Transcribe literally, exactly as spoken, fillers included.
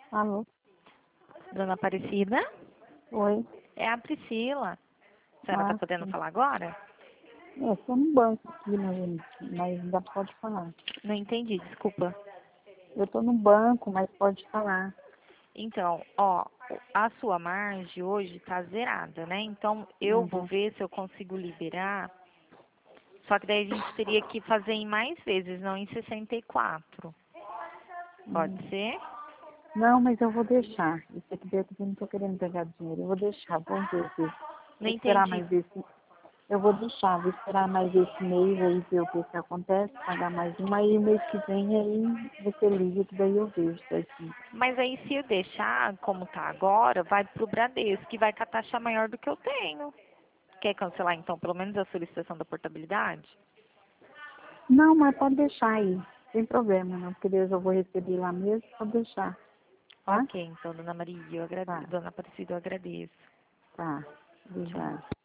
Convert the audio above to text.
Alô? Dona Aparecida? Oi? É a Priscila. A senhora Ah, está podendo sim. falar agora? Eu estou no banco aqui, mas, mas ainda pode falar. Não entendi, desculpa. Eu estou no banco, mas pode falar. Então, ó, a sua margem hoje está zerada, né? Então, eu vou Uhum. ver se eu consigo liberar. Só que daí a gente teria que fazer em mais vezes, não em sessenta e quatro. Pode Uhum. ser? Não, mas eu vou deixar. Isso aqui eu não estou querendo pegar dinheiro. Eu vou deixar, vamos ver se. Não Vou esperar entendi. mais esse. Eu vou deixar, vou esperar mais esse mês aí, ver o que, que acontece, pagar mais um. Aí o mês que vem aí você liga, que daí eu vejo certinho. Mas aí se eu deixar como tá agora, vai pro Bradesco, que vai com a taxa maior do que eu tenho. Quer cancelar então pelo menos a solicitação da portabilidade? Não, mas pode deixar aí. Sem problema, não. Porque Deus eu vou receber lá mesmo, pode deixar. Tá? Ok, então, dona Maria, eu Tá, agradeço. Dona Aparecida, eu agradeço. tá. Tchau. Obrigada.